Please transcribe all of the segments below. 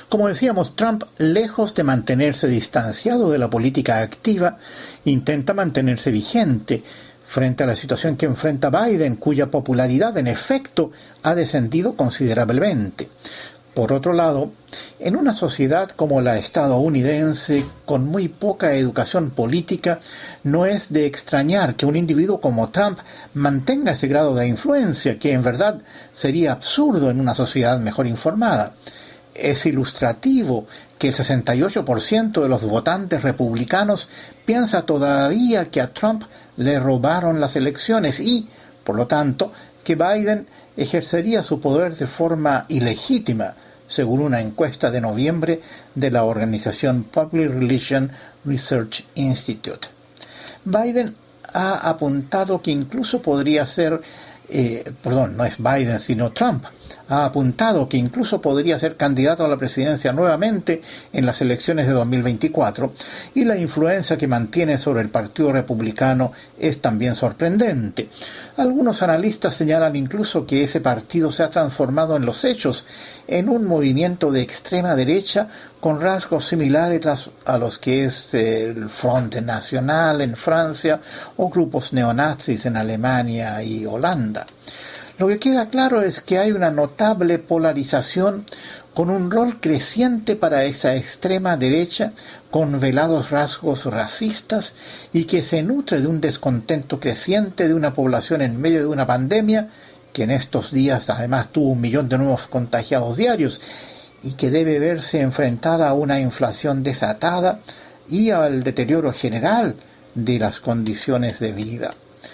Como decíamos, Trump, lejos de mantenerse distanciado de la política activa, intenta mantenerse vigente frente a la situación que enfrenta Biden, cuya popularidad, en efecto, ha descendido considerablemente. Por otro lado, en una sociedad como la estadounidense, con muy poca educación política, no es de extrañar que un individuo como Trump mantenga ese grado de influencia, que en verdad sería absurdo en una sociedad mejor informada. Es ilustrativo que el 68% de los votantes republicanos piensa todavía que a Trump le robaron las elecciones y, por lo tanto, que Biden ejercería su poder de forma ilegítima, según una encuesta de noviembre de la organización Public Relations Research Institute. Biden ha apuntado que incluso podría ser, no es Biden sino Trump, ha apuntado que incluso podría ser candidato a la presidencia nuevamente en las elecciones de 2024, y la influencia que mantiene sobre el Partido Republicano es también sorprendente. Algunos analistas señalan incluso que ese partido se ha transformado en los hechos en un movimiento de extrema derecha con rasgos similares a los que es el Front National en Francia o grupos neonazis en Alemania y Holanda. Lo que queda claro es que hay una notable polarización con un rol creciente para esa extrema derecha con velados rasgos racistas y que se nutre de un descontento creciente de una población en medio de una pandemia que en estos días además tuvo 1 millón de nuevos contagiados diarios y que debe verse enfrentada a una inflación desatada y al deterioro general de las condiciones de vida.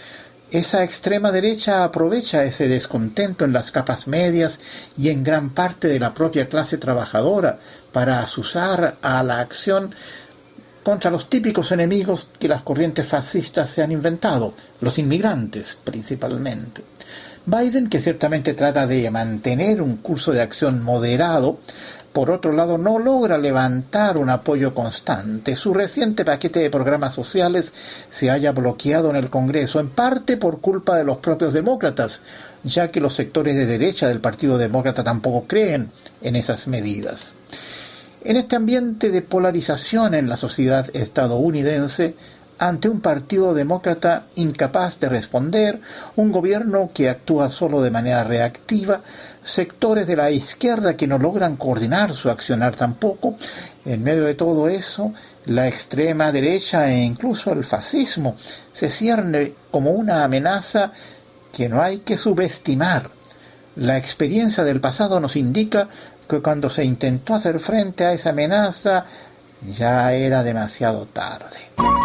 Esa extrema derecha aprovecha ese descontento en las capas medias y en gran parte de la propia clase trabajadora para azuzar a la acción contra los típicos enemigos que las corrientes fascistas se han inventado, los inmigrantes principalmente. Biden, que ciertamente trata de mantener un curso de acción moderado, por otro lado, no logra levantar un apoyo constante. Su reciente paquete de programas sociales se halla bloqueado en el Congreso, en parte por culpa de los propios demócratas, ya que los sectores de derecha del Partido Demócrata tampoco creen en esas medidas. En este ambiente de polarización en la sociedad estadounidense, ante un partido demócrata incapaz de responder, un gobierno que actúa solo de manera reactiva, sectores de la izquierda que no logran coordinar su accionar tampoco, en medio de todo eso, la extrema derecha e incluso el fascismo se cierne como una amenaza que no hay que subestimar. La experiencia del pasado nos indica que cuando se intentó hacer frente a esa amenaza, ya era demasiado tarde.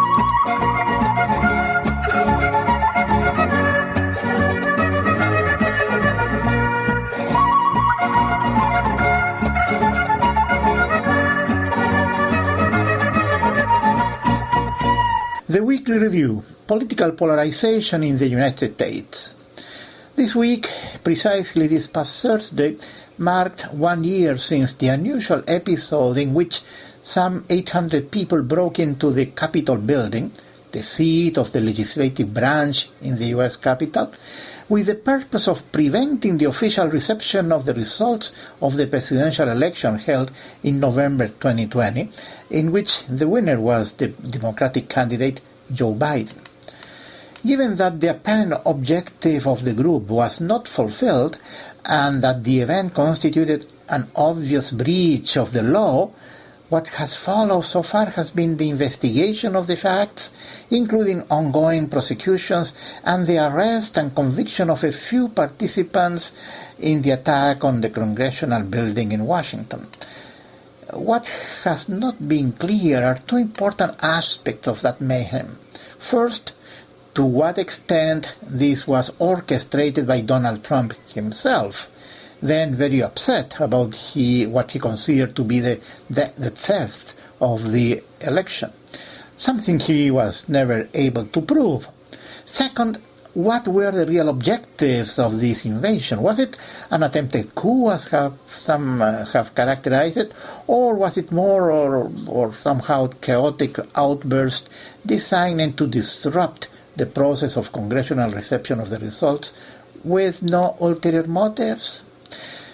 The Weekly Review: Political Polarization in the United States. This week, precisely this past Thursday, marked 1 year since the unusual episode in which some 800 people broke into the Capitol building, the seat of the legislative branch in the U.S. Capitol, with the purpose of preventing the official reception of the results of the presidential election held in November 2020, in which the winner was the Democratic candidate Joe Biden. Given that the apparent objective of the group was not fulfilled and that the event constituted an obvious breach of the law, what has followed so far has been the investigation of the facts, including ongoing prosecutions and the arrest and conviction of a few participants in the attack on the Congressional building in Washington. What has not been clear are two important aspects of that mayhem. First, to what extent this was orchestrated by Donald Trump himself, then very upset about what he considered to be the theft of the election, something he was never able to prove. Second, what were the real objectives of this invasion? Was it an attempted coup, as some have characterized it, or was it more or somehow chaotic outburst designed to disrupt the process of congressional reception of the results with no ulterior motives?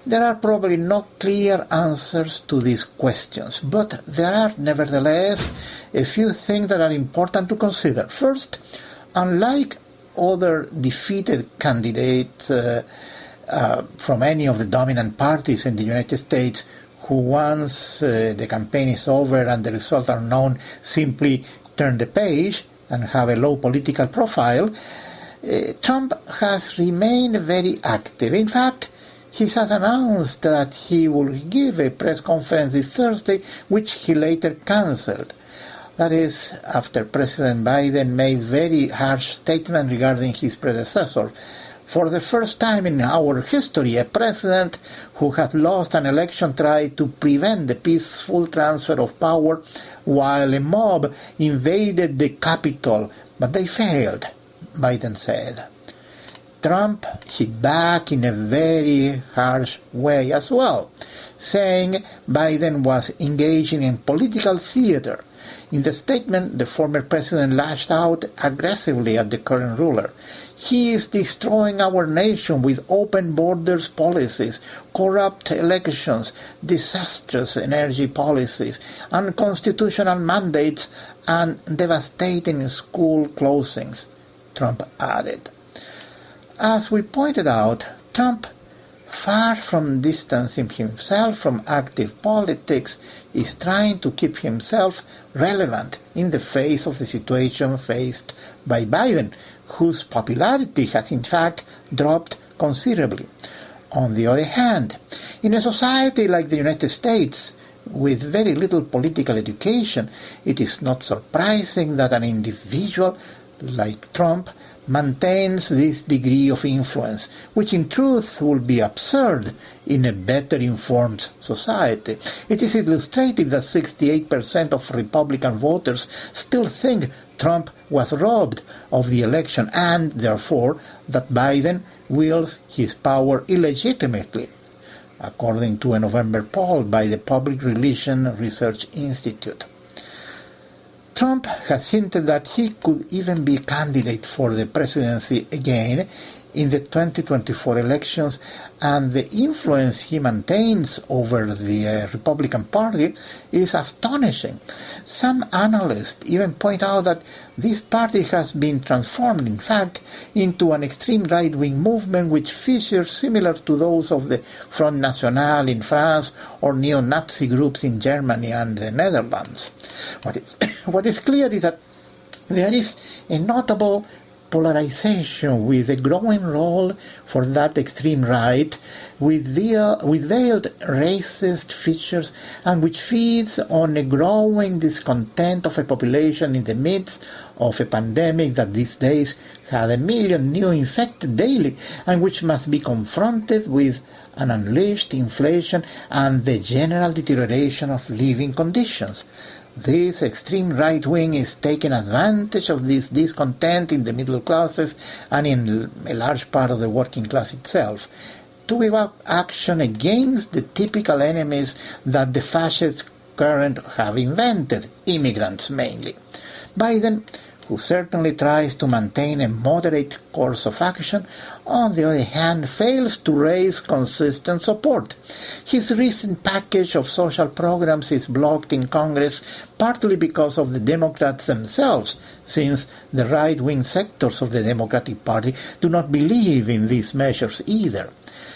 There are probably no clear answers to these questions, but there are nevertheless a few things that are important to consider. First, unlike other defeated candidates from any of the dominant parties in the United States, who once the campaign is over and the results are known, simply turn the page and have a low political profile, Trump has remained very active. In fact, he has announced that he will give a press conference this Thursday, which he later cancelled. That is, after President Biden made very harsh statements regarding his predecessor. For the first time in our history, a president who had lost an election tried to prevent the peaceful transfer of power while a mob invaded the Capitol, but they failed, Biden said. Trump hit back in a very harsh way as well, saying Biden was engaging in political theater. In the statement, the former president lashed out aggressively at the current ruler. He is destroying our nation with open borders policies, corrupt elections, disastrous energy policies, unconstitutional mandates, and devastating school closings, Trump added. As we pointed out, Trump, far from distancing himself from active politics, is trying to keep himself relevant in the face of the situation faced by Biden, whose popularity has in fact dropped considerably. On the other hand, in a society like the United States, with very little political education, it is not surprising that an individual like Trump maintains this degree of influence, which in truth would be absurd in a better informed society. It is illustrative that 68% of Republican voters still think Trump was robbed of the election and, therefore, that Biden wields his power illegitimately, according to a November poll by the Public Relations Research Institute. Trump has hinted that he could even be a candidate for the presidency again in the 2024 elections, and the influence he maintains over the Republican Party is astonishing. Some analysts even point out that this party has been transformed, in fact, into an extreme right-wing movement with features similar to those of the Front National in France or neo-Nazi groups in Germany and the Netherlands. What is clear is that there is a notable polarization with a growing role for that extreme right with veiled racist features and which feeds on a growing discontent of a population in the midst of a pandemic that these days had 1 million new infected daily and which must be confronted with an unleashed inflation and the general deterioration of living conditions. This extreme right wing is taking advantage of this discontent in the middle classes and in a large part of the working class itself to give up action against the typical enemies that the fascist current have invented, immigrants mainly. Biden, who certainly tries to maintain a moderate course of action, on the other hand, fails to raise consistent support. His recent package of social programs is blocked in Congress partly because of the Democrats themselves, since the right-wing sectors of the Democratic Party do not believe in these measures either.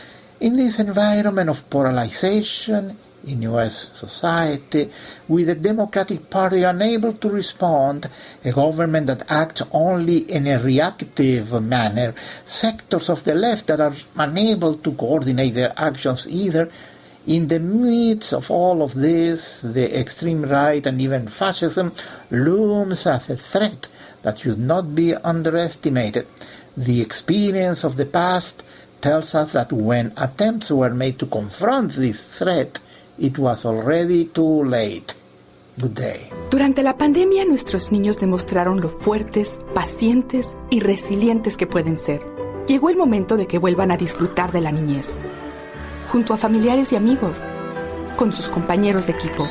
In this environment of polarization in U.S. society, with the Democratic Party unable to respond, a government that acts only in a reactive manner, sectors of the left that are unable to coordinate their actions either, in the midst of all of this, the extreme right and even fascism looms as a threat that should not be underestimated. The experience of the past tells us that when attempts were made to confront this threat, it was already too late. Good day. Durante la pandemia, nuestros niños demostraron lo fuertes, pacientes y resilientes que pueden ser. Llegó el momento de que vuelvan a disfrutar de la niñez, junto a familiares y amigos, con sus compañeros de equipo,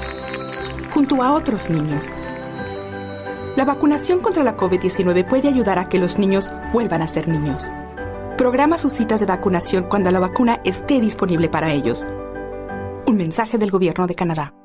junto a otros niños. La vacunación contra la COVID-19 puede ayudar a que los niños vuelvan a ser niños. Programa sus citas de vacunación cuando la vacuna esté disponible para ellos. Un mensaje del Gobierno de Canadá.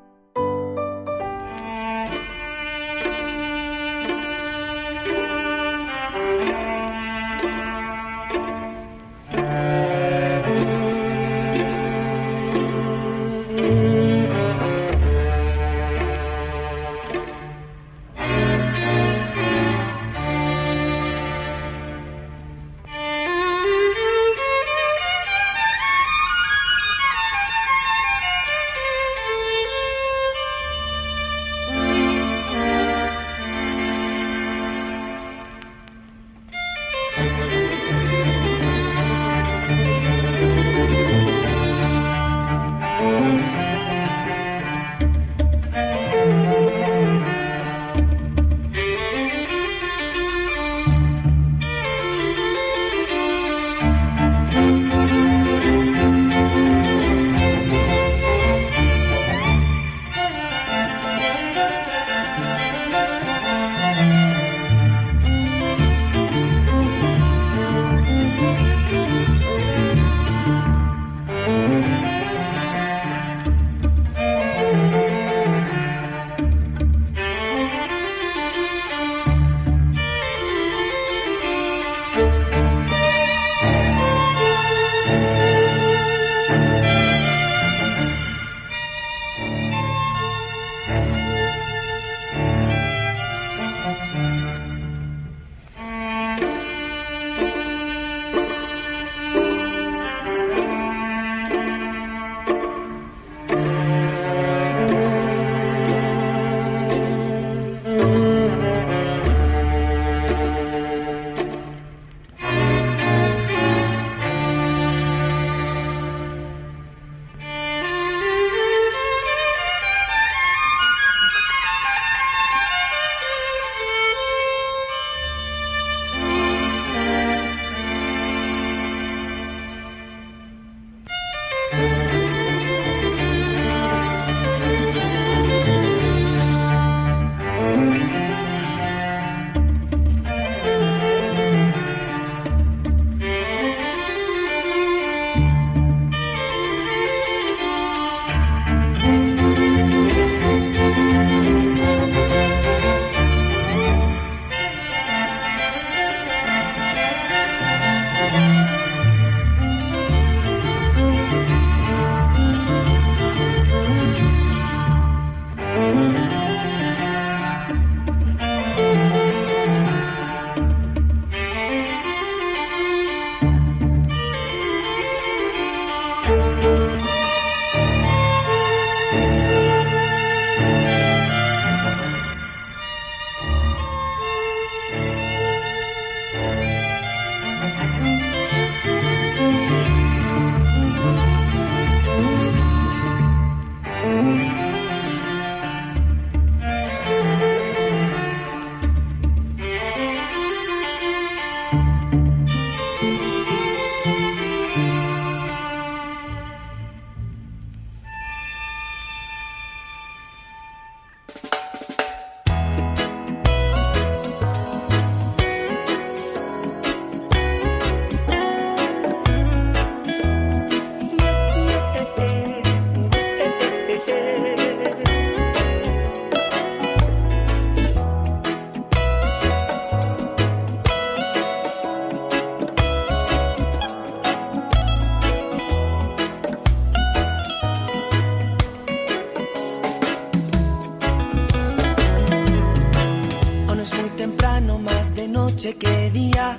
noche que día,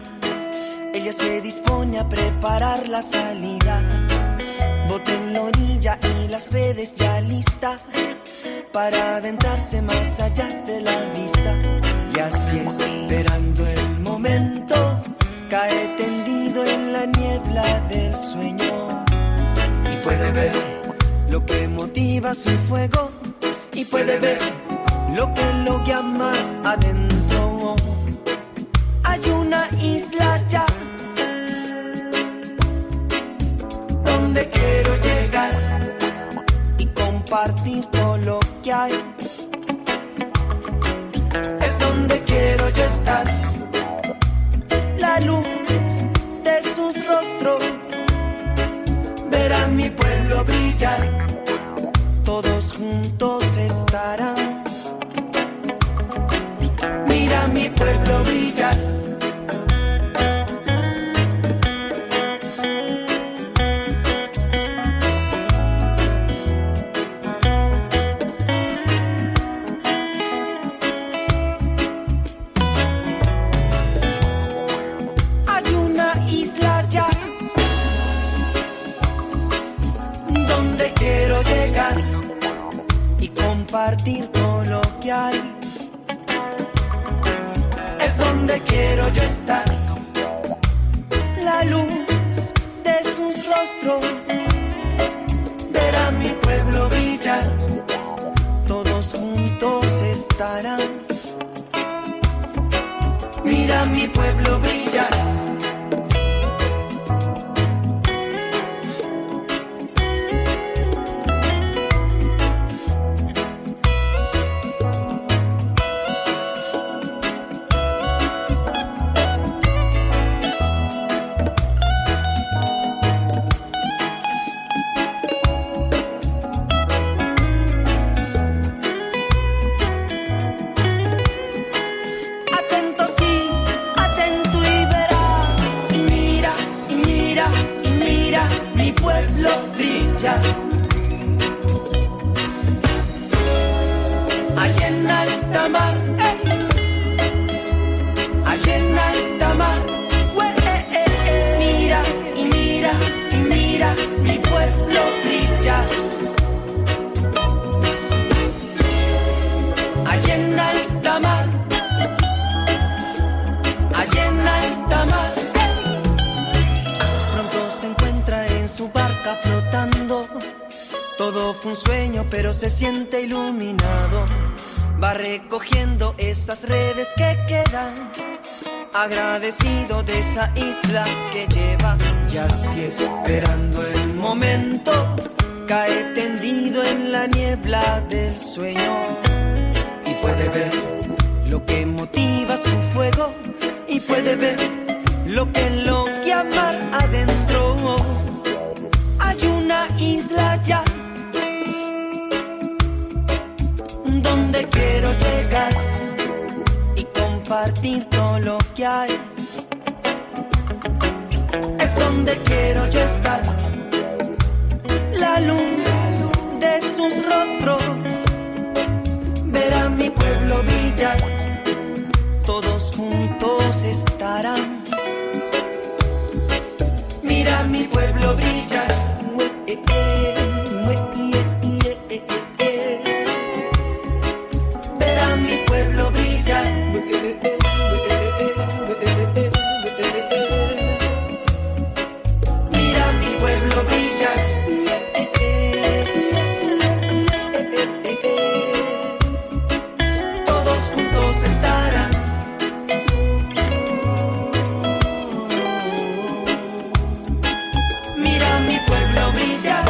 ella se dispone a preparar la salida. Bote en la orilla y las redes ya listas para adentrarse más allá de la vista. Y así esperando el momento, cae tendido en la niebla del sueño. Y puede ver lo que motiva su fuego, y puede ver lo que lo llama adentro. Hay una isla ya donde quiero llegar y compartir todo lo que hay. Es donde quiero yo estar, la luz de sus rostro, verán mi pueblo brillar, todos juntos estarán. Mira mi pueblo brillar. Compartir todo lo que hay, es donde quiero yo estar. La luz de sus rostros, verá mi pueblo brillar, todos juntos estarán. Mira mi pueblo brillar. Allá en alta mar, allá en alta mar, mira y mira y mira, mi pueblo brilla. Allá en alta mar, allá en alta mar, pronto se encuentra en su barca flotando. Todo fue un sueño, pero se siente iluminado. Va recogiendo esas redes que quedan, agradecido de esa isla que lleva. Y así esperando el momento, cae tendido en la niebla del sueño. Y puede ver lo que motiva su fuego, y puede ver lo que enloquece mar adentro. Hay una isla ya donde quiero llegar y compartir todo lo que hay. Es donde quiero yo estar. La luz de sus rostros, verá mi pueblo brillar, todos juntos estarán. Mira mi pueblo brillar. Verá mi pueblo brillar. Mira mi pueblo brillar. Todos juntos estarán. Mira mi pueblo brillar.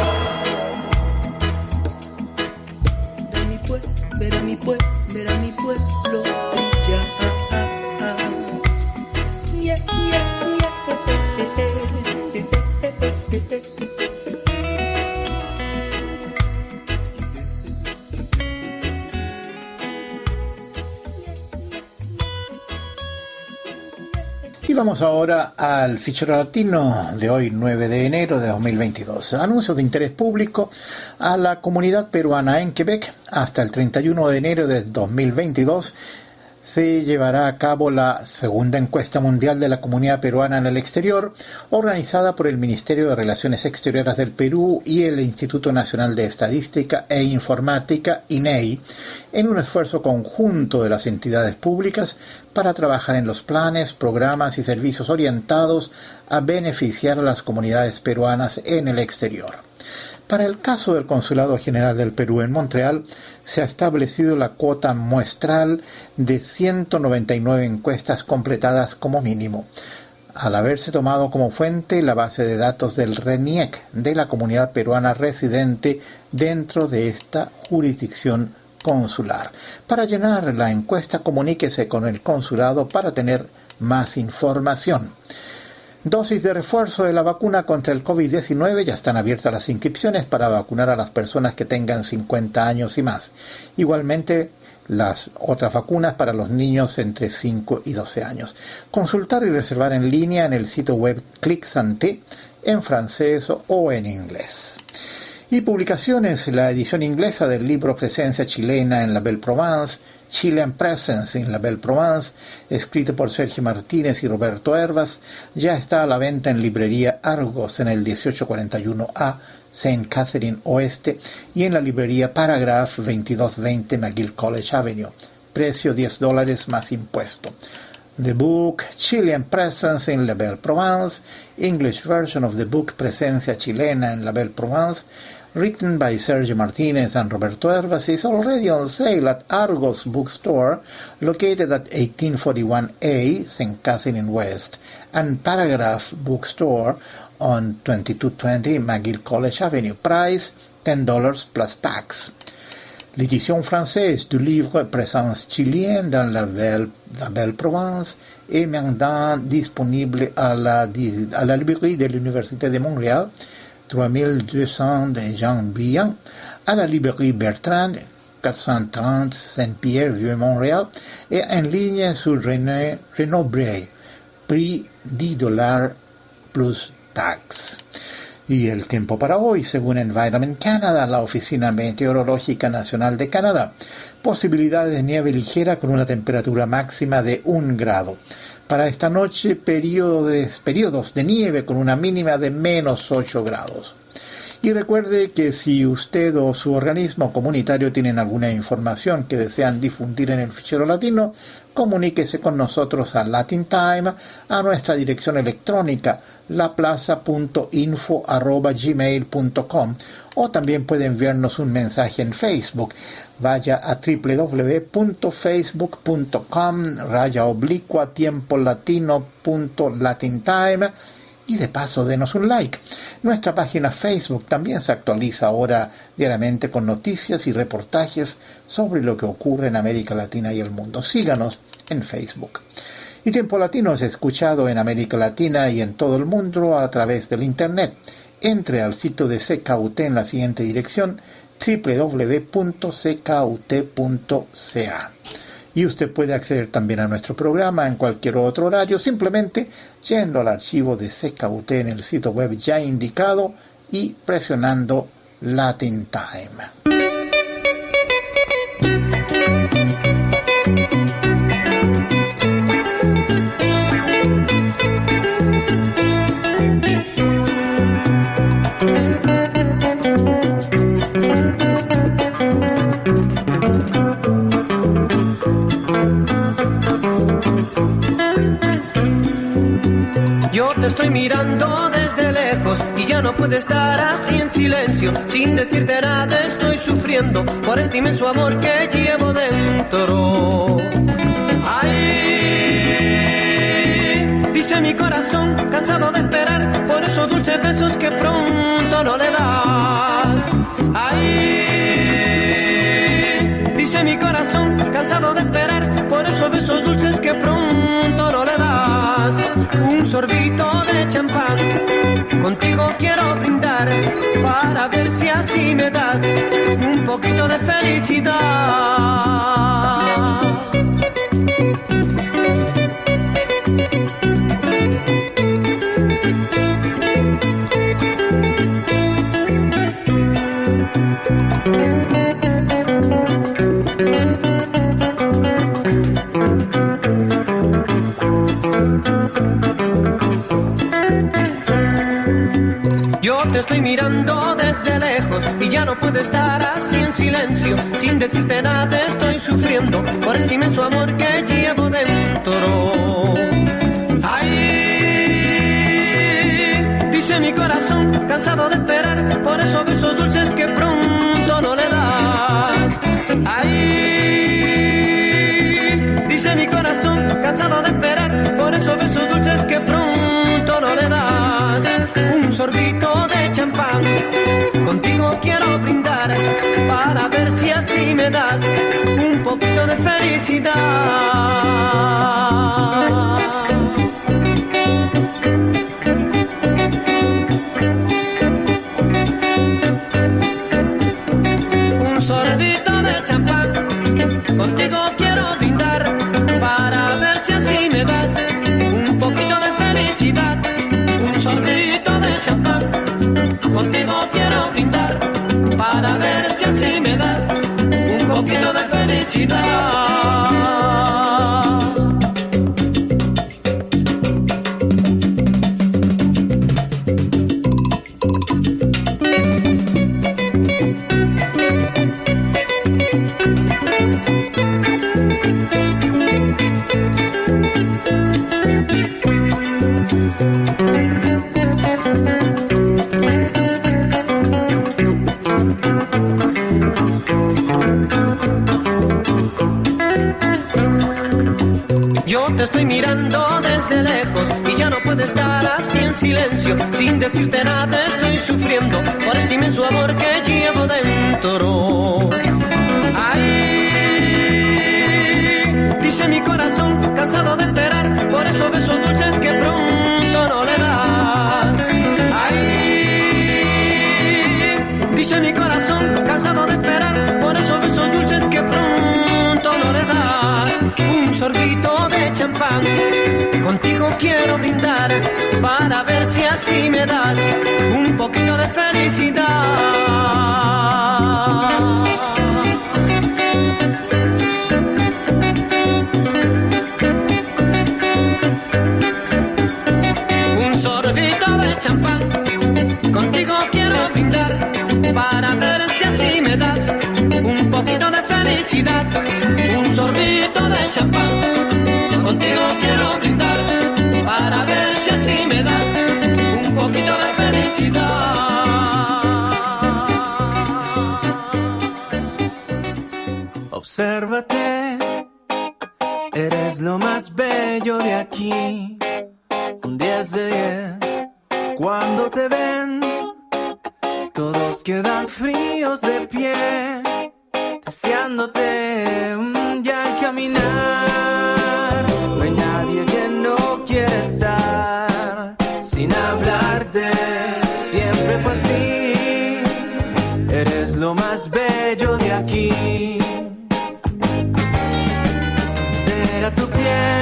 Verá mi pueblo, verá mi pueblo brillar. Yeah, yeah, Y vamos ahora al fichero latino de hoy, 9 de enero de 2022. Anuncios de interés público a la comunidad peruana en Quebec. Hasta el 31 de enero de 2022 se llevará a cabo la segunda encuesta mundial de la comunidad peruana en el exterior, organizada por el Ministerio de Relaciones Exteriores del Perú y el Instituto Nacional de Estadística e Informática, INEI, en un esfuerzo conjunto de las entidades públicas para trabajar en los planes, programas y servicios orientados a beneficiar a las comunidades peruanas en el exterior. Para el caso del Consulado General del Perú en Montreal, se ha establecido la cuota muestral de 199 encuestas completadas como mínimo, al haberse tomado como fuente la base de datos del RENIEC de la comunidad peruana residente dentro de esta jurisdicción consular. Para llenar la encuesta, comuníquese con el consulado para tener más información. Dosis de refuerzo de la vacuna contra el COVID-19. Ya están abiertas las inscripciones para vacunar a las personas que tengan 50 años y más. Igualmente, las otras vacunas para los niños entre 5 y 12 años. Consultar y reservar en línea en el sitio web Clic Santé, en francés o en inglés. Y publicaciones: la edición inglesa del libro Presencia chilena en la Belle Provence, Chilean Presence in la Belle Provence, escrito por Sergio Martínez y Roberto Hervas, ya está a la venta en librería Argos en el 1841A, St. Catherine Oeste, y en la librería Paragraph 2220 McGill College Avenue. Precio $10 más impuesto. The book Chilean Presence in la Belle Provence, English version of the book Presencia chilena en la Belle Provence, written by Sergio Martinez and Roberto Hervas, is already on sale at Argos Bookstore, located at 1841A, St. Catherine West, and Paragraph Bookstore on 2220 McGill College Avenue. Price $10 plus tax. L'édition française du livre Présence chilienne dans la Belle Provence est maintenant disponible à la librairie de l'Université de Montréal, 3200 de Jean Briand, à la librairie Bertrand, 430 Saint-Pierre, Vieux-Montréal, et en ligne sur Renaud Bray, prix $10 plus tax. Y el tiempo para hoy, según Environment Canada, la Oficina Meteorológica Nacional de Canadá: posibilidades de nieve ligera con una temperatura máxima de 1 grado. Para esta noche, periodos de nieve con una mínima de -8 grados. Y recuerde que si usted o su organismo comunitario tienen alguna información que desean difundir en el fichero latino, comuníquese con nosotros a Latin Time, a nuestra dirección electrónica laplaza.info@gmail.com, o también puede enviarnos un mensaje en Facebook. Vaya a www.facebook.com/tiempolatino.latintime y de paso denos un like. Nuestra página Facebook también se actualiza ahora diariamente con noticias y reportajes sobre lo que ocurre en América Latina y el mundo. Síganos en Facebook. Y Tiempo Latino es escuchado en América Latina y en todo el mundo a través del Internet. Entre al sitio de CKUT en la siguiente dirección: www.ckut.ca. Y usted puede acceder también a nuestro programa en cualquier otro horario, simplemente yendo al archivo de CKUT en el sitio web ya indicado y presionando Latin Time. Yo te estoy mirando desde lejos y ya no puedo estar así en silencio. Sin decirte nada estoy sufriendo por este inmenso amor que llevo dentro. Ay, dice mi corazón, cansado de esperar por esos dulces besos que pronto no le das. Ay, dice mi corazón, cansado de esperar por esos besos dulces que pronto no le das. Un sorbito de champán, contigo quiero brindar, para ver si así me das un poquito de felicidad. Yo te estoy mirando desde lejos y ya no puedo estar así en silencio. Sin decirte nada estoy sufriendo por este inmenso amor que llevo dentro. Ay, dice mi corazón, cansado de esperar por esos besos dulces que pronto no le das. Ay, dice mi corazón, cansado de esperar por esos besos dulces que pronto no le das. Un sorbito de champán, contigo quiero brindar, para ver si así me das un poquito de felicidad. contigo quiero brindar para ver si así me das un poquito de felicidad, un sorbito de champán. Contigo quiero brindar para ver si así me das un poquito de felicidad. Yo te estoy mirando desde lejos y ya no puedo estar así en silencio. Sin decirte nada estoy sufriendo por este inmenso amor que llevo dentro. Ay, dice mi corazón cansado de esperar por esos besos dulces que pronto no le das. Ay, dice mi corazón cansado de esperar por esos besos dulces que pronto no le das. Un sorbito de champán, contigo quiero brindar para ver si así me das un poquito de felicidad. Un sorbito de champán, contigo quiero brindar para ver si así me das un poquito de felicidad. Un sorbito de champán, contigo quiero brindar para ver si así me das un poquito de felicidad. Obsérvate, eres lo más bello de aquí. Un 10 de 10, cuando te ven, todos quedan fríos de pie, deseándote. Y al caminar, no hay nadie que no quiera estar sin hablarte. Siempre fue así, eres lo más bello de aquí. Será tu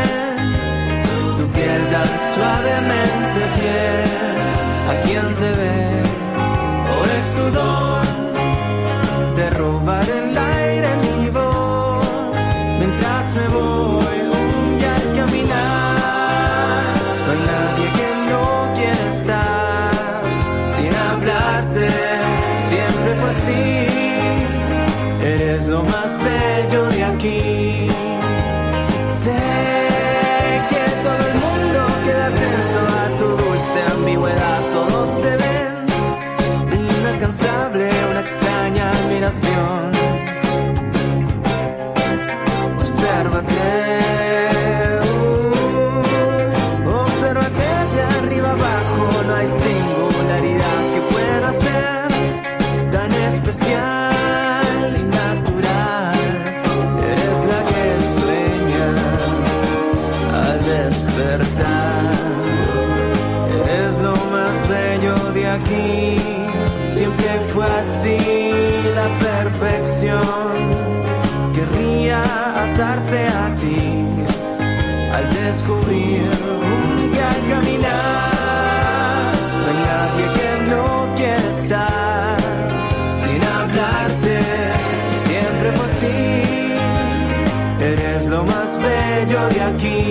piel tan suavemente fiel a quien te ve, o es tu don de robar el aire mi voz mientras me voy y al caminar. No hay nadie que no quiera estar sin hablarte. Siempre fue así, eres lo más bello de aquí. Sé que todo el mundo queda atento a tu dulce ambigüedad. Todos te ven inalcanzable, una extraña admiración. Obsérvate, obsérvate de arriba abajo. No hay singularidad que pueda ser tan especial y natural. Eres la que sueña al despertar. Eres lo más bello de aquí. Siempre fue así, la perfección. Querría atarse a ti al descubrir y al caminar. No hay nadie que no quiera estar sin hablarte. Siempre fue así, eres lo más bello de aquí.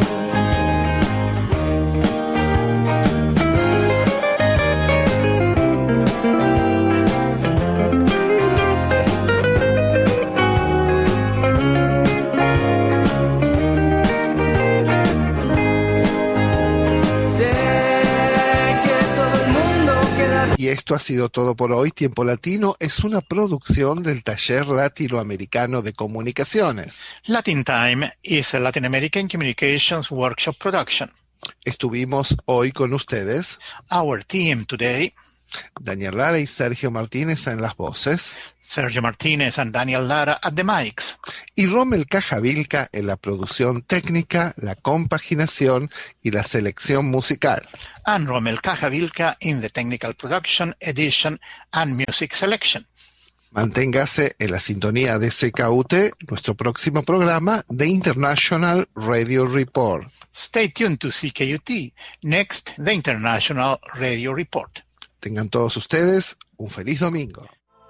Y esto ha sido todo por hoy. Tiempo Latino es una producción del Taller Latinoamericano de Comunicaciones. Latin Time is a Latin American Communications Workshop production. Estuvimos hoy con ustedes Our team today: Daniel Lara y Sergio Martínez en las voces, Sergio Martínez and Daniel Lara at the mics, y Rommel Cajavilca en la producción técnica, la compaginación y la selección musical. and Rommel Cajavilca in the technical production, edition, and music selection. Manténgase en la sintonía de CKUT, nuestro próximo programa, The International Radio Report. Stay tuned to CKUT. Next, the International Radio Report. Tengan todos ustedes un feliz domingo.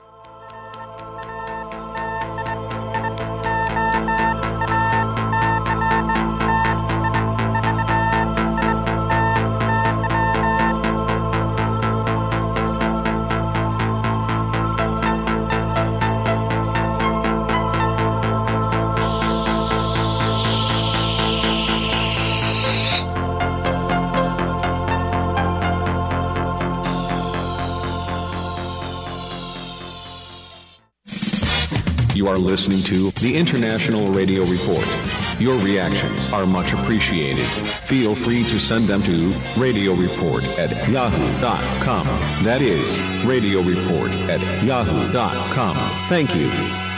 You are listening to the International Radio Report. Your reactions are much appreciated. Feel free to send them to radioreport@yahoo.com. That is, radioreport@yahoo.com. Thank you.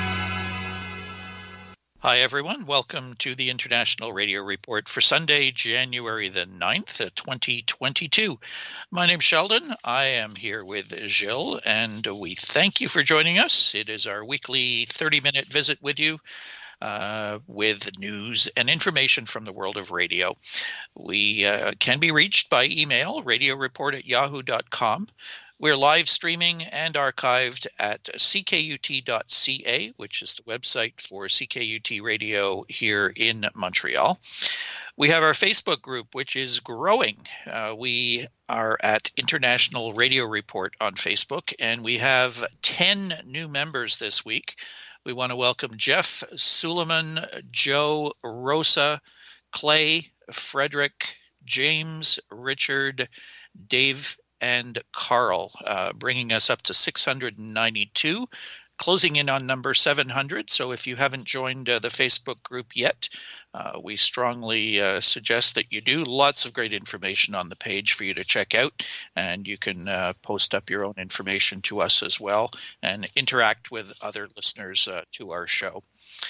Hi, everyone. Welcome to the International Radio Report for Sunday, January the 9th, 2022. My name's Sheldon. I am here with Gilles, and we thank you for joining us. It is our weekly 30-minute visit with you with news and information from the world of radio. We can be reached by email, radioreport@yahoo.com. We're live streaming and archived at ckut.ca, which is the website for CKUT Radio here in Montreal. We have our Facebook group, which is growing. We are at International Radio Report on Facebook, and we have 10 new members this week. We want to welcome Jeff, Suleiman, Joe, Rosa, Clay, Frederick, James, Richard, Dave, and Carl, bringing us up to 692, closing in on number 700. So if you haven't joined the Facebook group yet, we strongly suggest that you do. Lots of great information on the page for you to check out, and you can post up your own information to us as well and interact with other listeners to our show.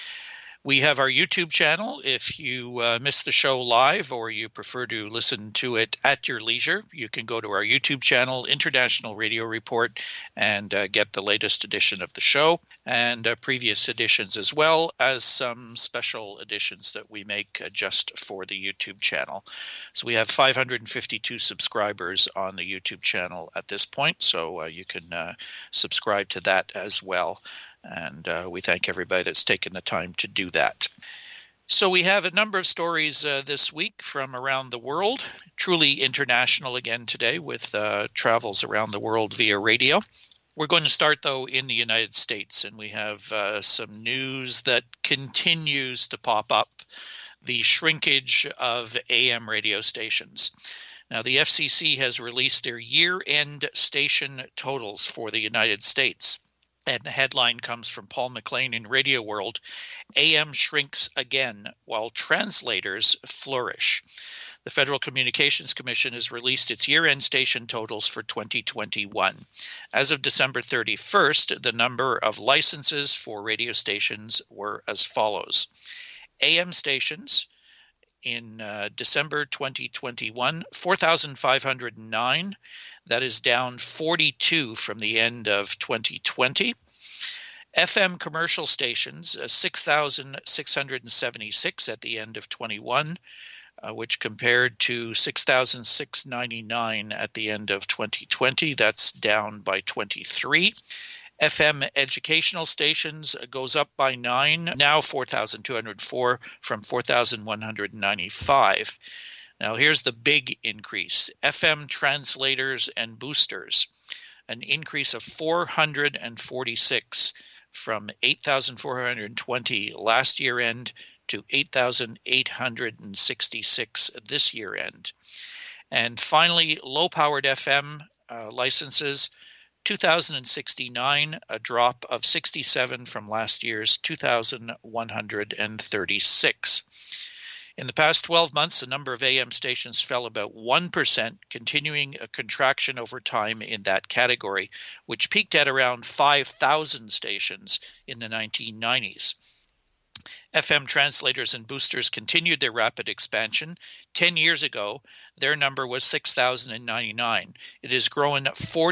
We have our YouTube channel. If you miss the show live or you prefer to listen to it at your leisure, you can go to our YouTube channel, International Radio Report, and get the latest edition of the show and previous editions, as well as some special editions that we make just for the YouTube channel. So we have 552 subscribers on the YouTube channel at this point, so you can subscribe to that as well. And we thank everybody that's taken the time to do that. So we have a number of stories this week from around the world, truly international again today, with travels around the world via radio. We're going to start, though, in the United States, and we have some news that continues to pop up, the shrinkage of AM radio stations. Now, the FCC has released their year-end station totals for the United States. And the headline comes from Paul McLean in Radio World. AM shrinks again while translators flourish. The Federal Communications Commission has released its year-end station totals for 2021. As of December 31st, the number of licenses for radio stations were as follows. AM stations in December 2021, 4,509. That is down 42 from the end of 2020. FM commercial stations, 6,676 at the end of 21, which compared to 6,699 at the end of 2020. That's down by 23. FM educational stations goes up by 9, now 4,204 from 4,195. Now, here's the big increase. FM translators and boosters, an increase of 446 from 8,420 last year end to 8,866 this year end. And finally, low-powered FM licenses, 2,069, a drop of 67 from last year's 2,136. In the past 12 months, the number of AM stations fell about 1%, continuing a contraction over time in that category, which peaked at around 5,000 stations in the 1990s. FM translators and boosters continued their rapid expansion. 10 years ago, their number was 6,099. It has grown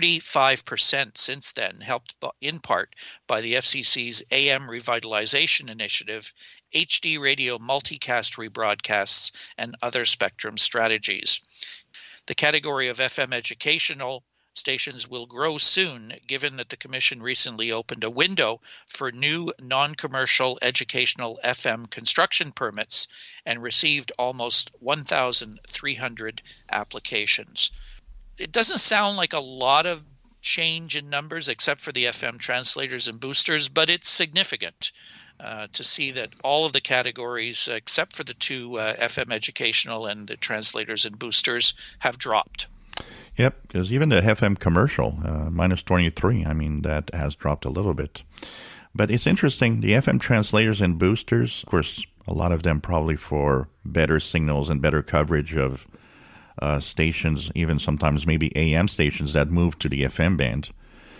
45% since then, helped in part by the FCC's AM Revitalization Initiative, HD radio multicast rebroadcasts, and other spectrum strategies. The category of FM educational stations will grow soon, given that the Commission recently opened a window for new non-commercial educational FM construction permits and received almost 1,300 applications. It doesn't sound like a lot of change in numbers except for the FM translators and boosters, but it's significant to see that all of the categories, except for the two FM educational and the translators and boosters, have dropped. Yep, because even the FM commercial, minus 23, I mean, that has dropped a little bit. But it's interesting, the FM translators and boosters, of course, a lot of them probably for better signals and better coverage of stations, even sometimes maybe AM stations that move to the FM band.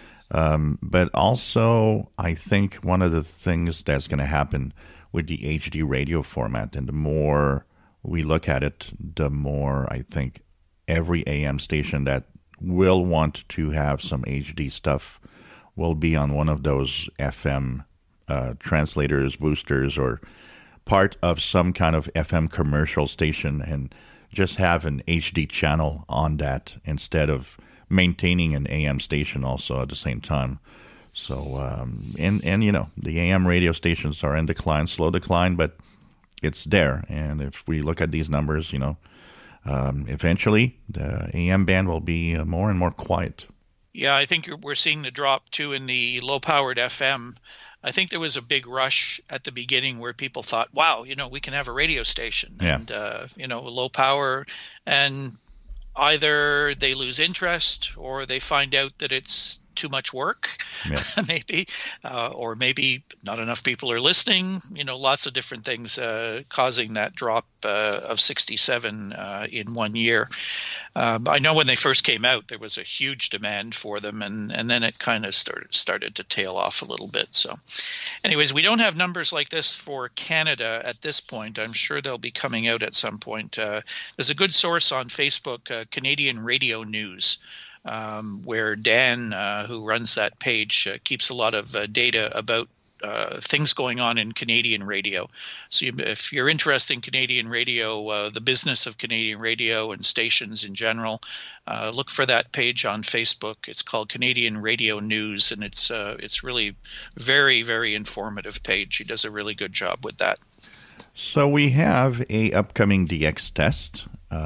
But also, I think one of the things that's going to happen with the HD radio format, and the more we look at it, the more I think every AM station that will want to have some HD stuff will be on one of those FM translators, boosters, or part of some kind of FM commercial station, and just have an HD channel on that instead of maintaining an AM station also at the same time. So, and you know, the AM radio stations are in decline, slow decline, but it's there. And if we look at these numbers, you know, eventually, the AM band will be more and more quiet. Yeah, I think we're seeing the drop, too, in the low-powered FM. I think there was a big rush at the beginning where people thought, wow, you know, we can have a radio station and, you know, low power. And either they lose interest or they find out that it's too much work, maybe, or maybe not enough people are listening, you know, lots of different things causing that drop of 67 in 1 year. I know when they first came out, there was a huge demand for them, and then it kind of started to tail off a little bit. So anyways, we don't have numbers like this for Canada at this point. I'm sure they'll be coming out at some point. There's a good source on Facebook, Canadian Radio News, where Dan, who runs that page, keeps a lot of data about things going on in Canadian radio. So if you're interested in Canadian radio, the business of Canadian radio and stations in general, look for that page on Facebook. It's called Canadian Radio News, and it's really very, very informative page. He does a really good job with that. So we have a upcoming DX test,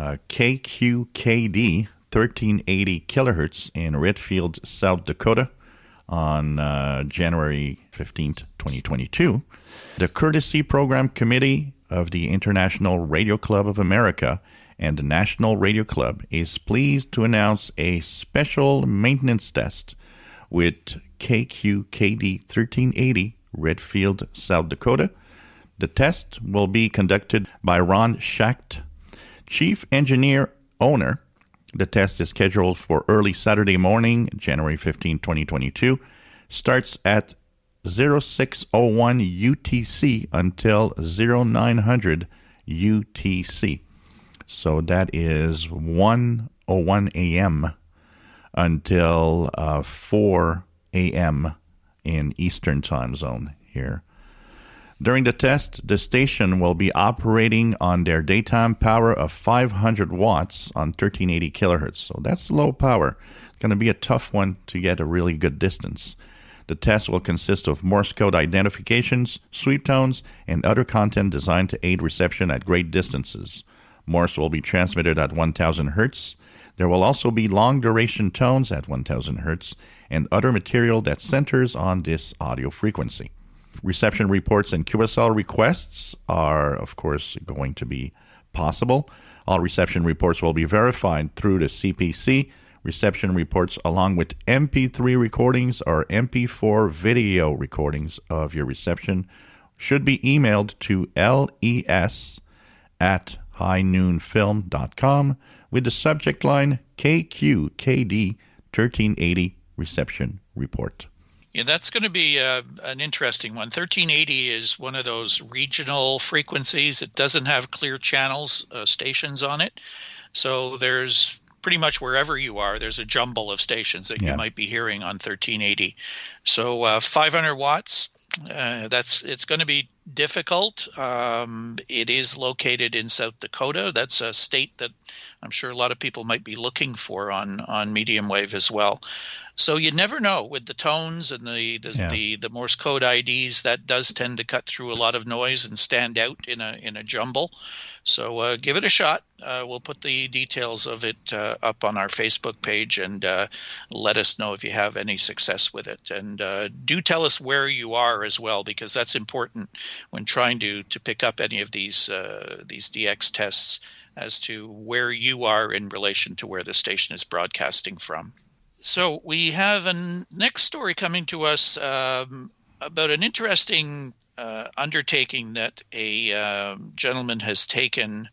KQKD 1380 kilohertz in Redfield, South Dakota on January 15th, 2022. The Courtesy Program Committee of the International Radio Club of America and the National Radio Club is pleased to announce a special maintenance test with KQKD 1380 Redfield, South Dakota. The test will be conducted by Ron Schacht, Chief Engineer Owner. The test is scheduled for early Saturday morning, January 15, 2022. Starts at 0601 UTC until 0900 UTC. So that is 1:01 a.m. until 4 a.m. in Eastern Time Zone here. During the test, the station will be operating on their daytime power of 500 watts on 1380 kilohertz. So that's low power. It's going to be a tough one to get a really good distance. The test will consist of Morse code identifications, sweep tones, and other content designed to aid reception at great distances. Morse will be transmitted at 1000 hertz. There will also be long-duration tones at 1000 hertz and other material that centers on this audio frequency. Reception reports and QSL requests are, of course, going to be possible. All reception reports will be verified through the CPC. Reception reports along with MP3 recordings or MP4 video recordings of your reception should be emailed to les@highnoonfilm.com with the subject line KQKD 1380 reception report. Yeah, that's going to be an interesting one. 1380 is one of those regional frequencies. It doesn't have clear channels, stations on it. So there's pretty much wherever you are, there's a jumble of stations that you might be hearing on 1380. So 500 watts, it's going to be difficult. It is located in South Dakota. That's a state that I'm sure a lot of people might be looking for on medium wave as well. So you never know with the tones and the Morse code IDs. That does tend to cut through a lot of noise and stand out in a jumble. So give it a shot. We'll put the details of it up on our Facebook page, and let us know if you have any success with it. And do tell us where you are as well, because that's important when trying to pick up any of these DX tests, as to where you are in relation to where the station is broadcasting from. So we have a next story coming to us about an interesting undertaking that a gentleman has taken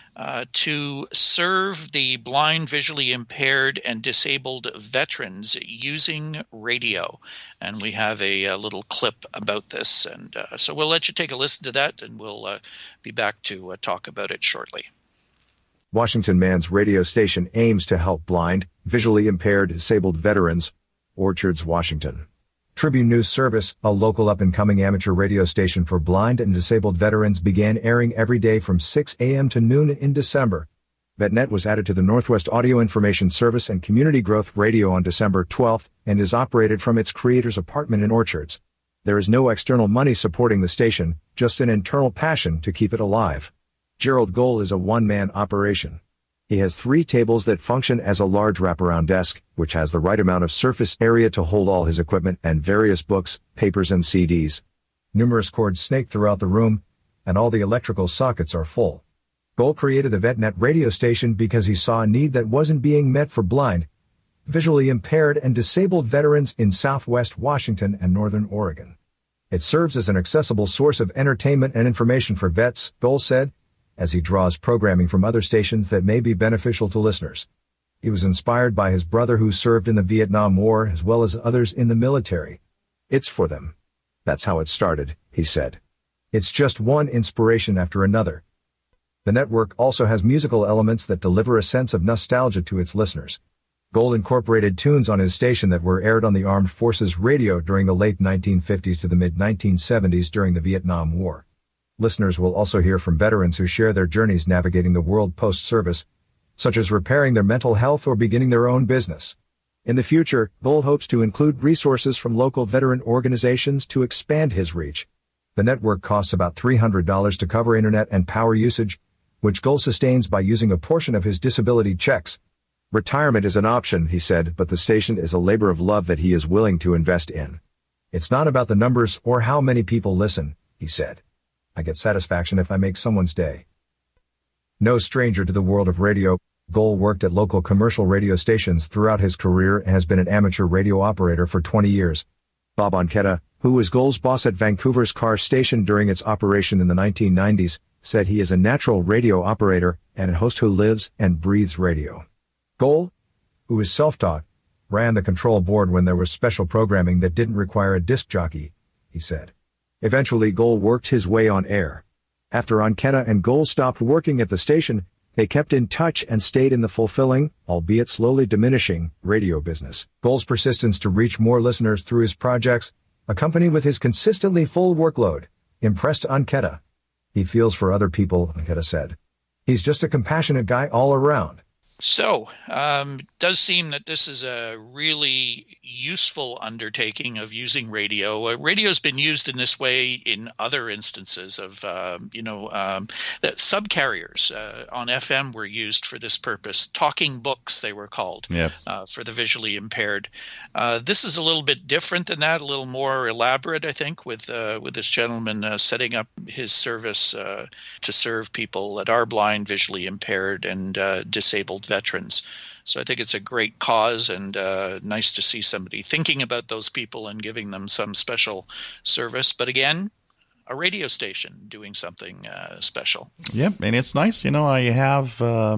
to serve the blind, visually impaired, and disabled veterans using radio. And we have a little clip about this. And so we'll let you take a listen to that, and we'll be back to talk about it shortly. Washington Man's radio station aims to help blind, visually impaired, disabled veterans. Orchards, Washington. Tribune News Service, a local up-and-coming amateur radio station for blind and disabled veterans, began airing every day from 6 a.m. to noon in December. VetNet was added to the Northwest Audio Information Service and Community Growth Radio on December 12 and is operated from its creator's apartment in Orchards. There is no external money supporting the station, just an internal passion to keep it alive. Gerald Gohl is a one-man operation. He has 3 tables that function as a large wraparound desk, which has the right amount of surface area to hold all his equipment and various books, papers and CDs. Numerous cords snake throughout the room, and all the electrical sockets are full. Gohl created the VetNet radio station because he saw a need that wasn't being met for blind, visually impaired and disabled veterans in Southwest Washington and Northern Oregon. It serves as an accessible source of entertainment and information for vets, Gohl said, as he draws programming from other stations that may be beneficial to listeners. He was inspired by his brother who served in the Vietnam War as well as others in the military. It's for them. That's how it started, he said. It's just one inspiration after another. The network also has musical elements that deliver a sense of nostalgia to its listeners. Gohl incorporated tunes on his station that were aired on the Armed Forces Radio during the late 1950s to the mid-1970s during the Vietnam War. Listeners will also hear from veterans who share their journeys navigating the world post-service, such as repairing their mental health or beginning their own business. In the future, Gohl hopes to include resources from local veteran organizations to expand his reach. The network costs about $300 to cover internet and power usage, which Gohl sustains by using a portion of his disability checks. Retirement is an option, he said, but the station is a labor of love that he is willing to invest in. It's not about the numbers or how many people listen, he said. I get satisfaction if I make someone's day. No stranger to the world of radio, Gohl worked at local commercial radio stations throughout his career and has been an amateur radio operator for 20 years. Bob Oncheta, who was Gohl's boss at Vancouver's Car Station during its operation in the 1990s, said he is a natural radio operator and a host who lives and breathes radio. Gohl, who is self-taught, ran the control board when there was special programming that didn't require a disc jockey, he said. Eventually Gohl worked his way on air. After Oncheta and Gohl stopped working at the station, they kept in touch and stayed in the fulfilling, albeit slowly diminishing, radio business. Gohl's persistence to reach more listeners through his projects, accompanied with his consistently full workload, impressed Oncheta. He feels for other people, Oncheta said. He's just a compassionate guy all around. So, it does seem that this is a really useful undertaking of using radio. Radio has been used in this way in other instances of, that subcarriers on FM were used for this purpose. Talking books, they were called, for the visually impaired. This is a little bit different than that, a little more elaborate, I think, with this gentleman setting up his service to serve people that are blind, visually impaired, and disabled veterans. So I think it's a great cause, and nice to see somebody thinking about those people and giving them some special service. But again, a radio station doing something special. Yep, and it's nice. I have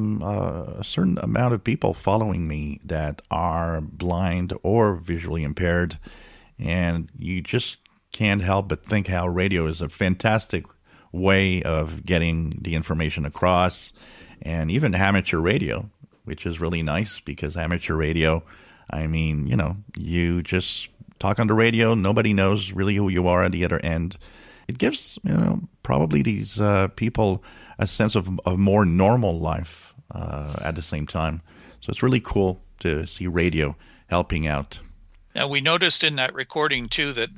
a certain amount of people following me that are blind or visually impaired, And you just can't help but think how radio is a fantastic way of getting the information across, and even amateur radio, which is really nice because amateur radio, I mean, you just talk on the radio. Nobody knows really who you are at the other end. It gives, probably these people a sense of more normal life at the same time. So it's really cool to see radio helping out. Now, we noticed in that recording, too, that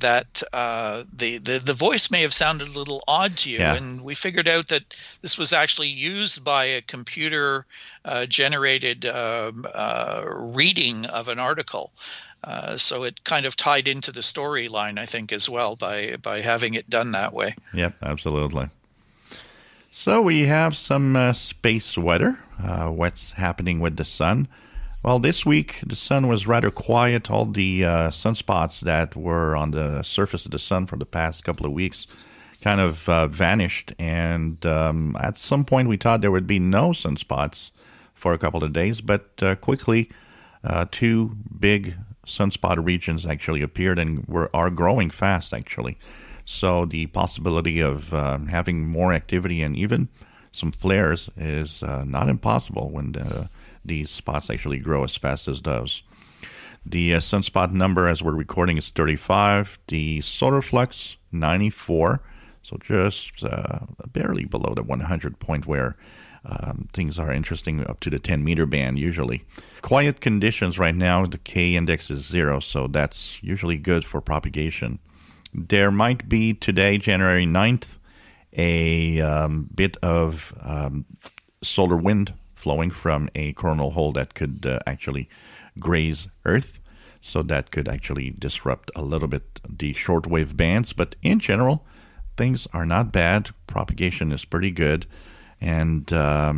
the voice may have sounded a little odd to you. Yeah. And we figured out that this was actually used by a computer-generated reading of an article. So it kind of tied into the storyline, I think, as well, by having it done that way. Yep, absolutely. So we have some space weather. What's happening with the sun? Well, this week, the sun was rather quiet. All the sunspots that were on the surface of the sun for the past couple of weeks kind of vanished. And at some point, we thought there would be no sunspots for a couple of days. But quickly, two big sunspot regions actually appeared and are growing fast, actually. So the possibility of having more activity and even some flares is not impossible when these spots actually grow as fast as those. The sunspot number as we're recording is 35. The solar flux, 94. So just barely below the 100 point where things are interesting up to the 10-meter band usually. Quiet conditions right now, the K index is 0, so that's usually good for propagation. There might be today, January 9th, a bit of solar wind flowing from a coronal hole that could actually graze Earth. So that could actually disrupt a little bit the shortwave bands. But in general, things are not bad. Propagation is pretty good. And,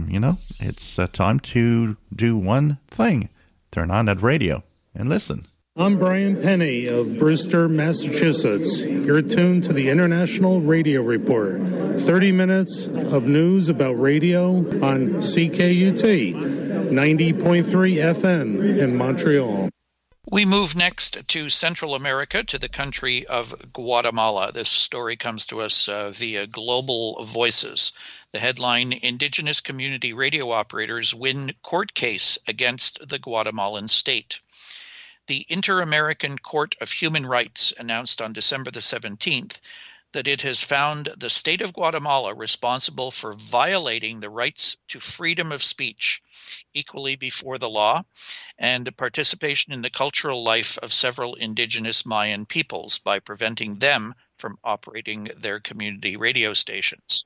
it's time to do one thing. Turn on that radio and listen. I'm Brian Penny of Brewster, Massachusetts. You're tuned to the International Radio Report. 30 minutes of news about radio on CKUT, 90.3 FM in Montreal. We move next to Central America, to the country of Guatemala. This story comes to us via Global Voices. The headline, Indigenous Community Radio Operators Win Court Case Against the Guatemalan State. The Inter-American Court of Human Rights announced on December the 17th that it has found the state of Guatemala responsible for violating the rights to freedom of speech, equally before the law, and participation in the cultural life of several indigenous Mayan peoples by preventing them from operating their community radio stations.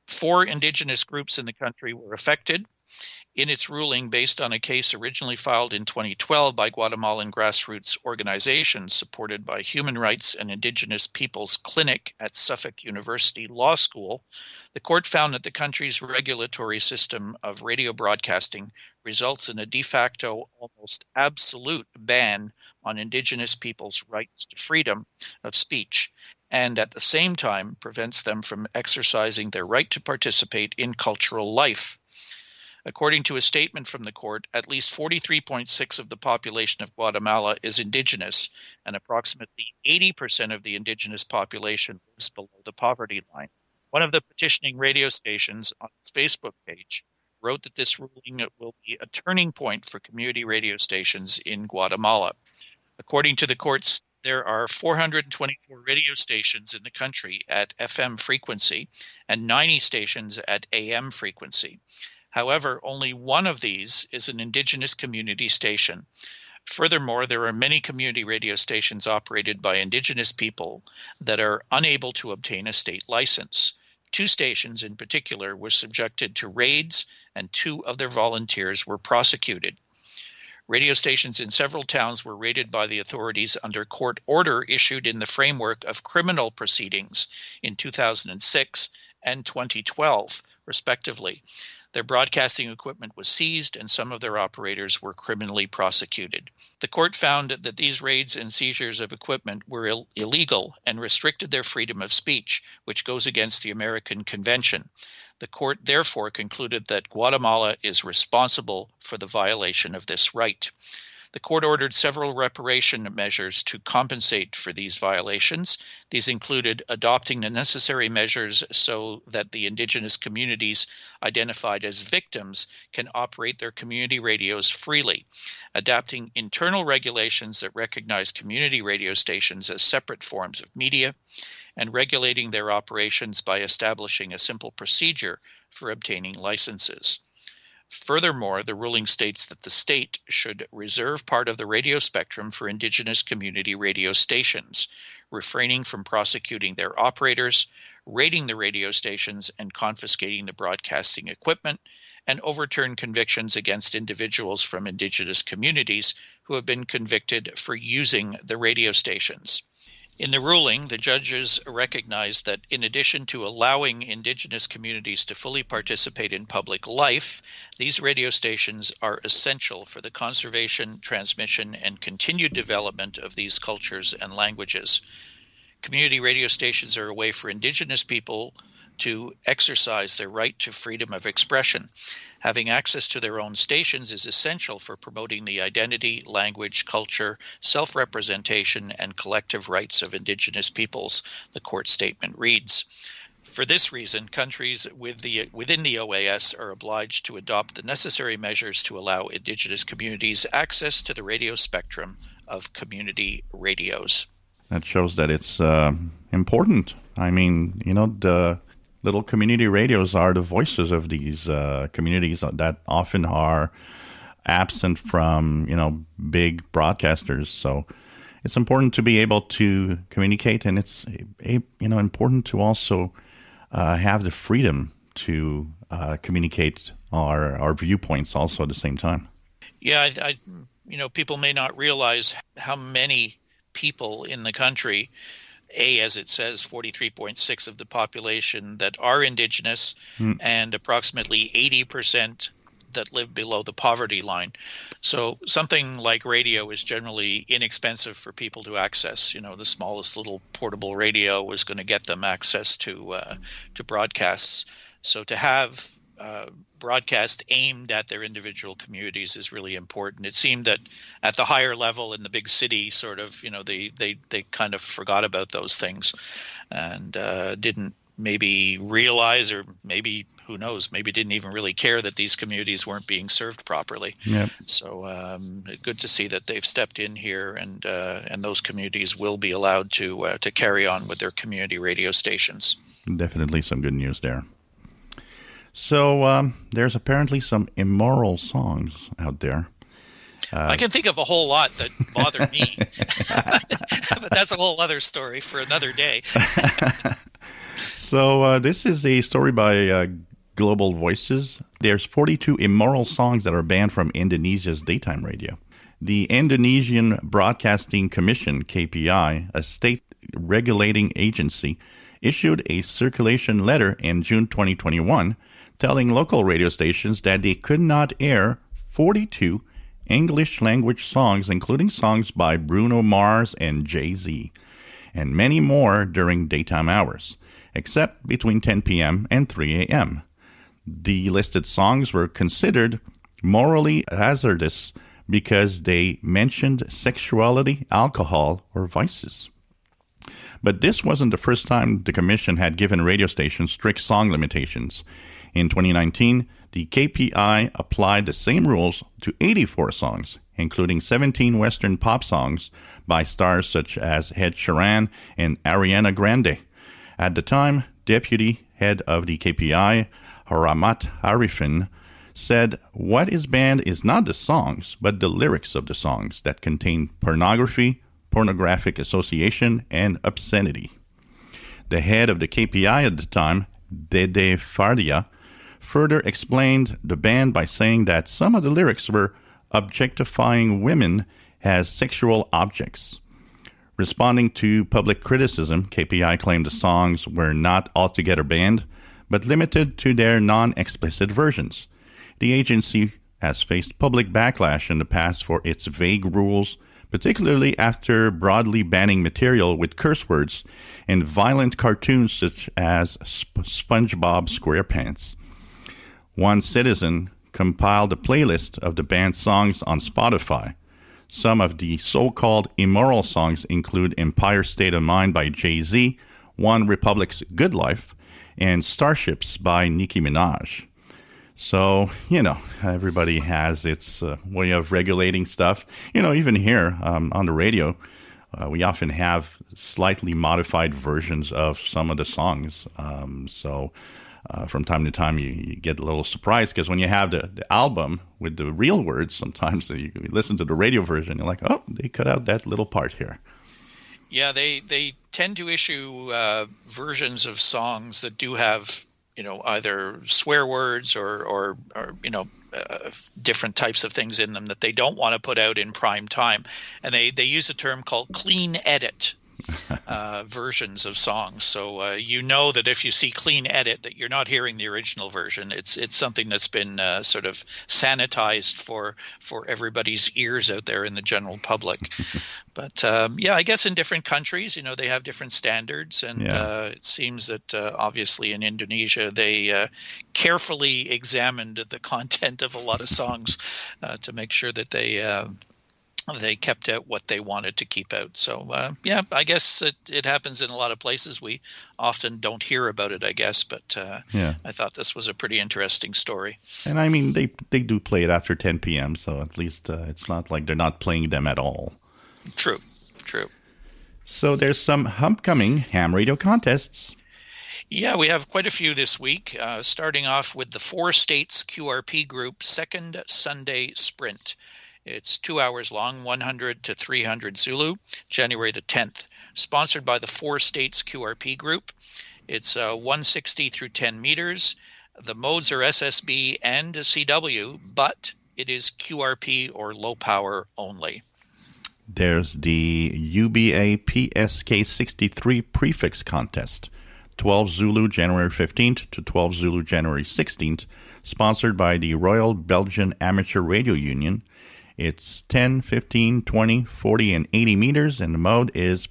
4 indigenous groups in the country were affected in its ruling based on a case originally filed in 2012 by Guatemalan grassroots organizations supported by Human Rights and Indigenous Peoples Clinic at Suffolk University Law School. The court found that the country's regulatory system of radio broadcasting results in a de facto, almost absolute ban on Indigenous peoples' rights to freedom of speech, and at the same time prevents them from exercising their right to participate in cultural life. According to a statement from the court, at least 43.6% of the population of Guatemala is indigenous, and approximately 80% of the indigenous population lives below the poverty line. One of the petitioning radio stations on its Facebook page wrote that this ruling will be a turning point for community radio stations in Guatemala. According to the courts, there are 424 radio stations in the country at FM frequency and 90 stations at AM frequency. However, only one of these is an indigenous community station. Furthermore, there are many community radio stations operated by indigenous people that are unable to obtain a state license. 2 stations in particular were subjected to raids, and 2 of their volunteers were prosecuted. Radio stations in several towns were raided by the authorities under court order issued in the framework of criminal proceedings in 2006 and 2012, respectively. Their broadcasting equipment was seized, and some of their operators were criminally prosecuted. The court found that these raids and seizures of equipment were illegal and restricted their freedom of speech, which goes against the American Convention. The court therefore concluded that Guatemala is responsible for the violation of this right. The court ordered several reparation measures to compensate for these violations. These included adopting the necessary measures so that the Indigenous communities identified as victims can operate their community radios freely, adapting internal regulations that recognize community radio stations as separate forms of media, and regulating their operations by establishing a simple procedure for obtaining licenses. Furthermore, the ruling states that the state should reserve part of the radio spectrum for Indigenous community radio stations, refraining from prosecuting their operators, raiding the radio stations, and confiscating the broadcasting equipment, and overturn convictions against individuals from Indigenous communities who have been convicted for using the radio stations. In the ruling, the judges recognized that in addition to allowing Indigenous communities to fully participate in public life, these radio stations are essential for the conservation, transmission, and continued development of these cultures and languages. Community radio stations are a way for Indigenous people to exercise their right to freedom of expression. Having access to their own stations is essential for promoting the identity, language, culture, self-representation, and collective rights of Indigenous peoples, the court statement reads. For this reason, countries within the OAS are obliged to adopt the necessary measures to allow Indigenous communities access to the radio spectrum of community radios. That shows that it's important. I mean, the little community radios are the voices of these communities that often are absent from, big broadcasters. So it's important to be able to communicate, and it's, important to also have the freedom to communicate our viewpoints also at the same time. Yeah, people may not realize how many people in the country, as it says, 43.6% of the population that are Indigenous, and approximately 80% that live below the poverty line. So something like radio is generally inexpensive for people to access. The smallest little portable radio is going to get them access to broadcasts. So to have broadcast aimed at their individual communities is really important. It seemed that at the higher level in the big city, sort of, they kind of forgot about those things and didn't maybe realize, or maybe, who knows, maybe didn't even really care that these communities weren't being served properly. Yep. So good to see that they've stepped in here, and those communities will be allowed to carry on with their community radio stations. Definitely some good news there. So there's apparently some immoral songs out there. I can think of a whole lot that bother me, but that's a whole other story for another day. So this is a story by Global Voices. There's 42 immoral songs that are banned from Indonesia's daytime radio. The Indonesian Broadcasting Commission, KPI, a state regulating agency, issued a circulation letter in June 2021 telling local radio stations that they could not air 42 English language songs, including songs by Bruno Mars and Jay-Z, and many more during daytime hours, except between 10 p.m. and 3 a.m. The listed songs were considered morally hazardous because they mentioned sexuality, alcohol, or vices. But this wasn't the first time the Commission had given radio stations strict song limitations. In 2019, the KPI applied the same rules to 84 songs, including 17 Western pop songs by stars such as Ed Sheeran and Ariana Grande. At the time, Deputy Head of the KPI, Rahmat Arifin, said, "What is banned is not the songs, but the lyrics of the songs that contain pornography, pornographic association, and obscenity." The head of the KPI at the time, Dede Fardia, further explained the ban by saying that some of the lyrics were objectifying women as sexual objects. Responding to public criticism, KPI claimed the songs were not altogether banned, but limited to their non-explicit versions. The agency has faced public backlash in the past for its vague rules, particularly after broadly banning material with curse words and violent cartoons such as SpongeBob SquarePants. One citizen compiled a playlist of the banned songs on Spotify. Some of the so-called immoral songs include Empire State of Mind by Jay-Z, One Republic's Good Life, and Starships by Nicki Minaj. So, everybody has its way of regulating stuff. Even here on the radio, we often have slightly modified versions of some of the songs. So from time to time, you get a little surprised because when you have the album with the real words, sometimes you listen to the radio version, you're like, oh, they cut out that little part here. Yeah, they tend to issue versions of songs that do have either swear words or different types of things in them that they don't want to put out in prime time. And they use a term called clean edit versions of songs. So that if you see clean edit, that you're not hearing the original version. It's something that's been sort of sanitized for everybody's ears out there in the general public. But I guess in different countries, they have different standards, and it seems that obviously in Indonesia they carefully examined the content of a lot of songs to make sure that they kept out what they wanted to keep out. So, I guess it happens in a lot of places. We often don't hear about it, I guess, but I thought this was a pretty interesting story. And I mean, they do play it after 10 p.m., so at least it's not like they're not playing them at all. True. So there's some upcoming ham radio contests. Yeah, we have quite a few this week, starting off with the 4 States QRP Group Second Sunday Sprint. It's 2 hours long, 100 to 300 Zulu, January the 10th. Sponsored by the 4 States QRP Group. It's 160 through 10 meters. The modes are SSB and CW, but it is QRP or low power only. There's the UBA PSK63 prefix contest. 12 Zulu, January 15th to 12 Zulu, January 16th. Sponsored by the Royal Belgian Amateur Radio Union. It's 10, 15, 20, 40, and 80 meters, and the mode is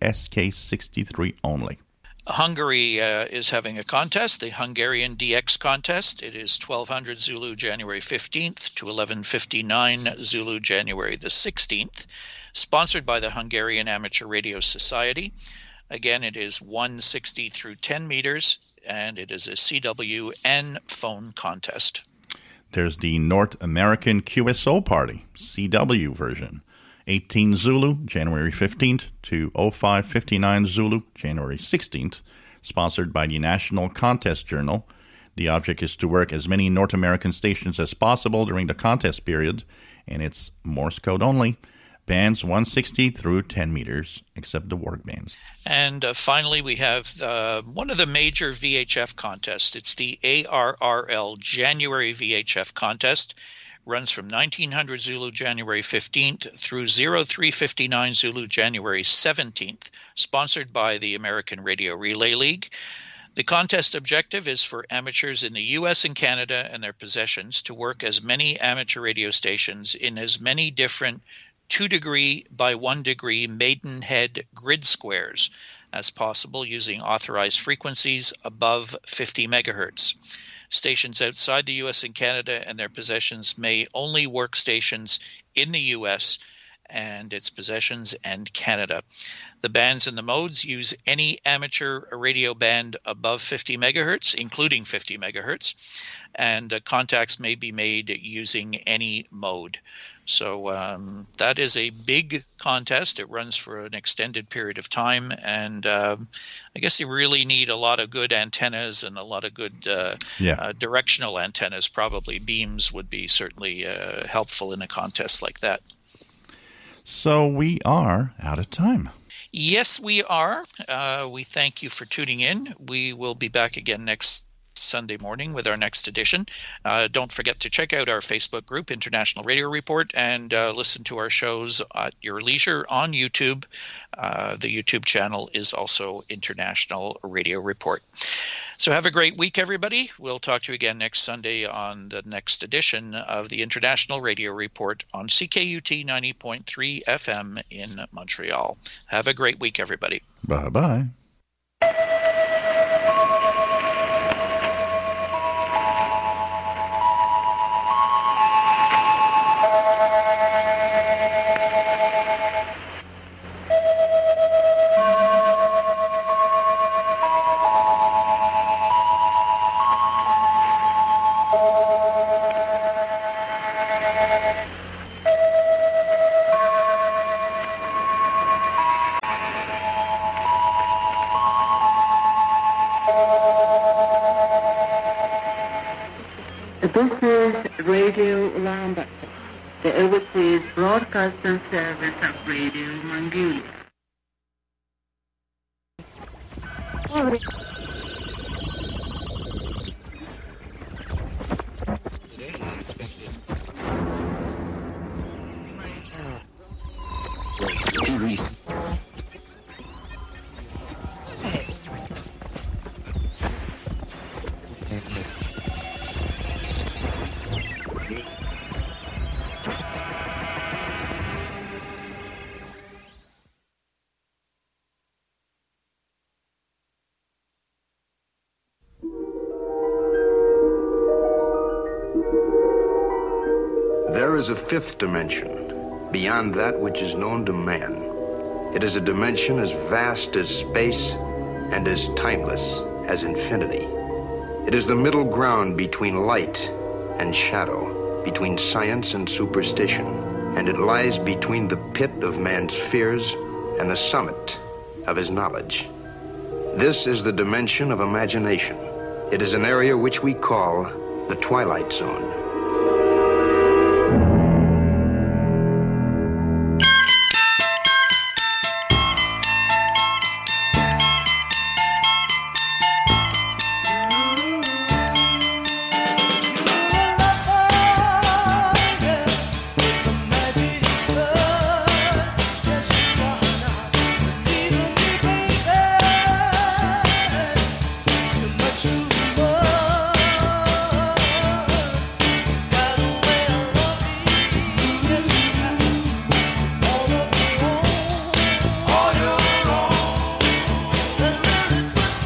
PSK63 only. Hungary is having a contest, the Hungarian DX contest. It is 1200 Zulu, January 15th to 1159 Zulu, January the 16th. Sponsored by the Hungarian Amateur Radio Society. Again, it is 160 through 10 meters, and it is a CW and phone contest. There's the North American QSO Party, CW version. 18 Zulu, January 15th to 0559 Zulu, January 16th. Sponsored by the National Contest Journal. The object is to work as many North American stations as possible during the contest period, and it's Morse code only. Bands 160 through 10 meters, except the work bands. And finally, we have one of the major VHF contests. It's the ARRL January VHF contest. Runs from 1900 Zulu January 15th through 0359 Zulu January 17th. Sponsored by the American Radio Relay League. The contest objective is for amateurs in the U.S. and Canada and their possessions to work as many amateur radio stations in as many different 2 degree by 1 degree Maidenhead grid squares as possible using authorized frequencies above 50 megahertz. Stations outside the U.S. and Canada and their possessions may only work stations in the U.S. and its possessions and Canada. The bands and the modes use any amateur radio band above 50 megahertz, including 50 megahertz, and contacts may be made using any mode. So that is a big contest. It runs for an extended period of time, and I guess you really need a lot of good antennas and a lot of good directional antennas. Probably beams would be certainly helpful in a contest like that. So we are out of time. Yes, we are. We thank you for tuning in. We will be back again next Sunday morning with our next edition. Don't forget to check out our Facebook group, International Radio Report, and listen to our shows at your leisure on YouTube. The YouTube channel is also International Radio Report. So have a great week, everybody. We'll talk to you again next Sunday on the next edition of the International Radio Report on CKUT 90.3 FM in Montreal. Have a great week, everybody. Bye-bye. This is Radio Lambert, the overseas broadcasting service of Radio Mongolia. There is a fifth dimension, beyond that which is known to man. It is a dimension as vast as space and as timeless as infinity. It is the middle ground between light and shadow, between science and superstition, and it lies between the pit of man's fears and the summit of his knowledge. This is the dimension of imagination. It is an area which we call the Twilight Zone.